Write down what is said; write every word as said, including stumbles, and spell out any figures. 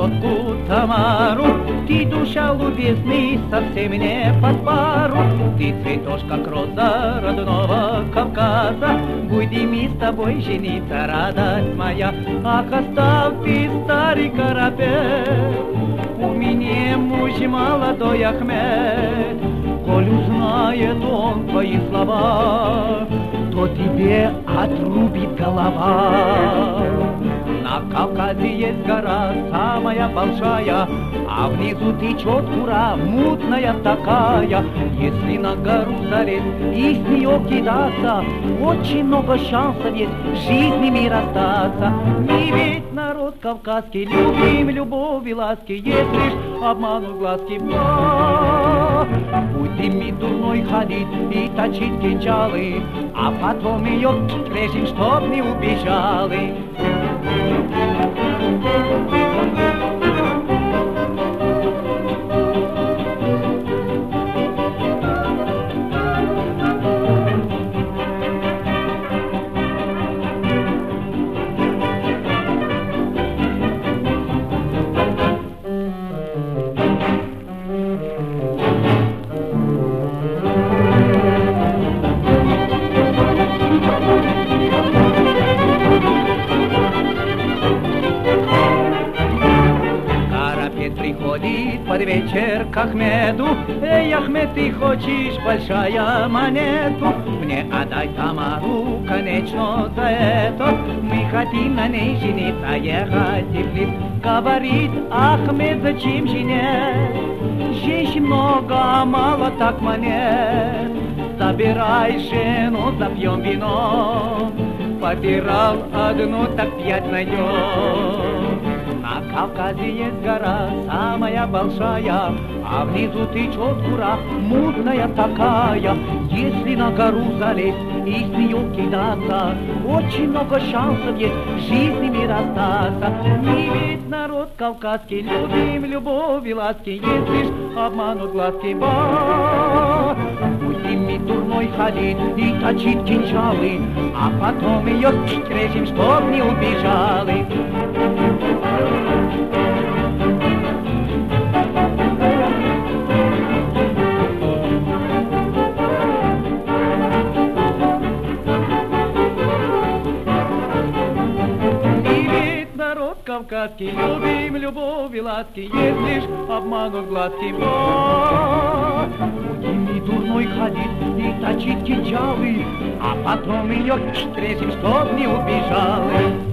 тетку Тамару. Ты, душа любезный, совсем не под пару. Ты цветешь, как роза родного Кавказа. Будем мы с тобой жениться, радость моя. Ах, оставь ты, старый корабель, у меня муж молодой Ахмед. Коль узнает он твои слова, то тебе отрубит голова. На Кавказе есть гора самая большая, а внизу течет кура мутная такая. Если на гору залезть и с нее кидаться, очень много шансов есть жизнями расстаться. Мы ведь народ кавказский, любим любовь и ласки, есть лишь обманут глазки. Будем мы дурной ходить и точить кинжалы, а потом ее режем, чтоб не убежали. Приходит под вечер к Ахмеду. Эй, Ахмед, ты хочешь большая монету? Мне отдай Тамару, конечно, за это. Мы хотим на ней жениться, ехать в Тифлис. Говорит Ахмед, зачем жене? Женщин много, а мало так монет. Собирай жену, запьем вино. Потерял одну, так пять найдем. На Кавказе есть гора самая большая, а внизу течет кура мутная такая. Если на гору залезть и с нее кидаться, очень много шансов есть жизнями расстаться. Мы ведь народ кавказский, любим любовь и ласки, есть лишь обманут глазки. Ба! Будем мы дурной ходить и точить кинжалы, а потом ее режем, чтоб не убежали. Кавказский, любим любовь и ласки, есть лишь обманут глазки. Будем мы дурной ходить и точить кинжалы, а потом ее режем, чтоб не убежали.